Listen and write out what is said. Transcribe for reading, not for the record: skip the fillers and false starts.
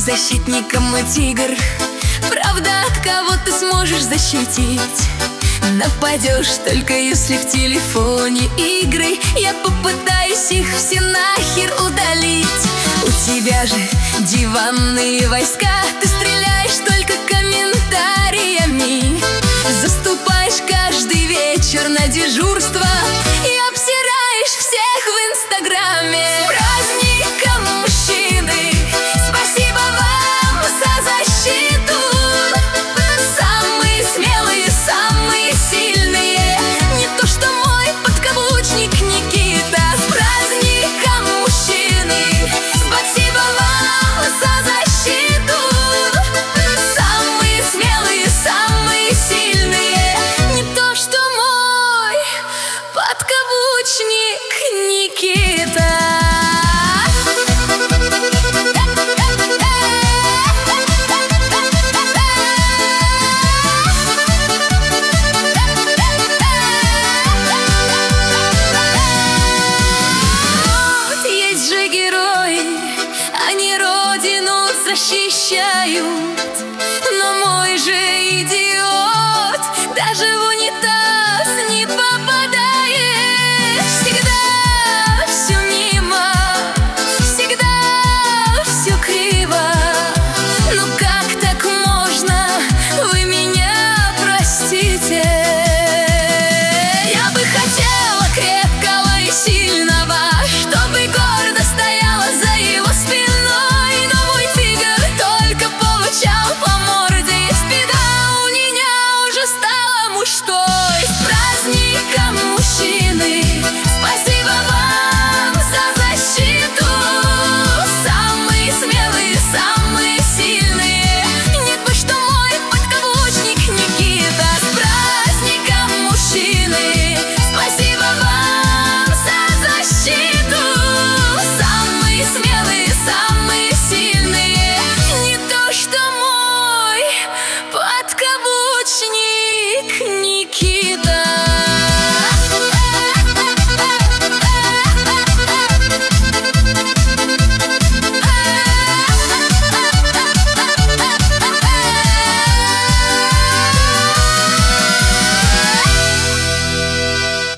защитником и тигр. Правда, от кого ты сможешь защитить? Нападешь только если в телефоне игры. Я попытаюсь их все нахер удалить. У тебя же диванные войска. Ты стреляешь только комментариями. Заступаешь каждый вечер на дежурство и обсираешь всех в Инстаграме. С праздником, мужчины! Спасибо вам за защиту. Самые смелые, самые сильные. Не то что мой подкаблучник Никита. С праздником, мужчины! Спасибо вам за защиту. Самые смелые, самые сильные. Не то что мой подкаблучник Никита. Они родину защищают, но мой же идиот даже в